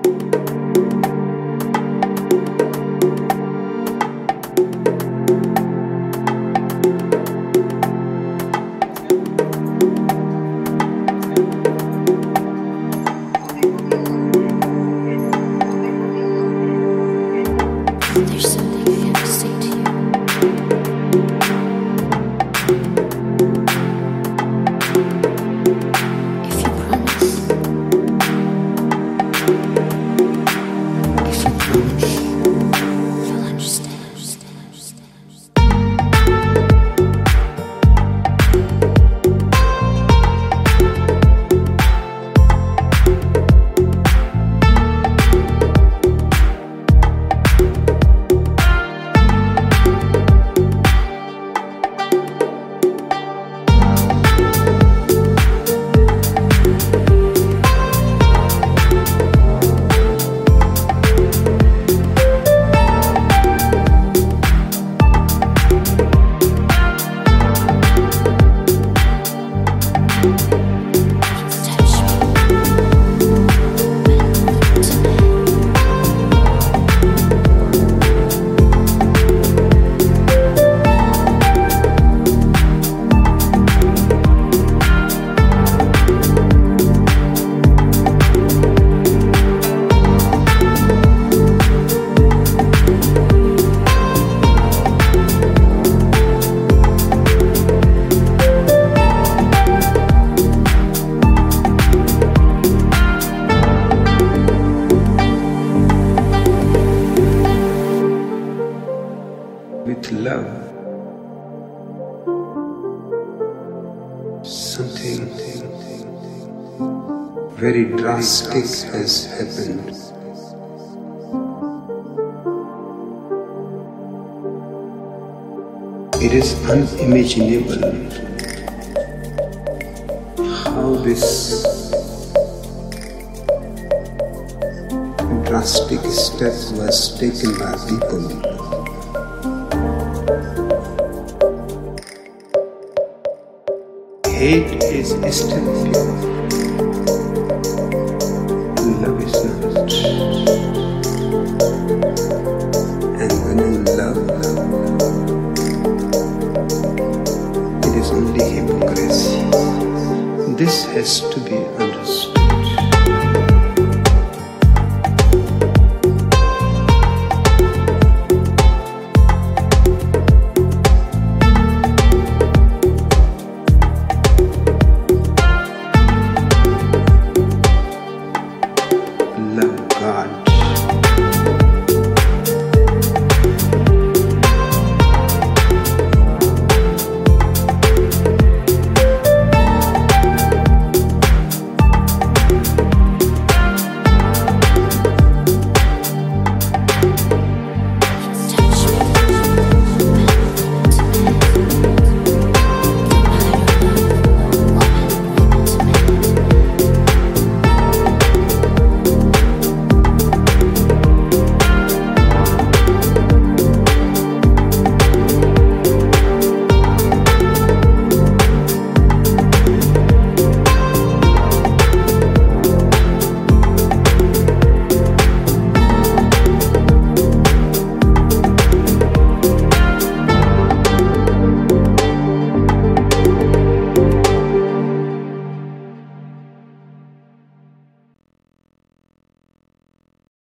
There's something I have to say to you. If you promise, you'll understand. With love, something very drastic has happened. It is unimaginable how this drastic step was taken by people. Hate is still pure. Love is not. And when you love, it is only hypocrisy. This has to be understood. Love God.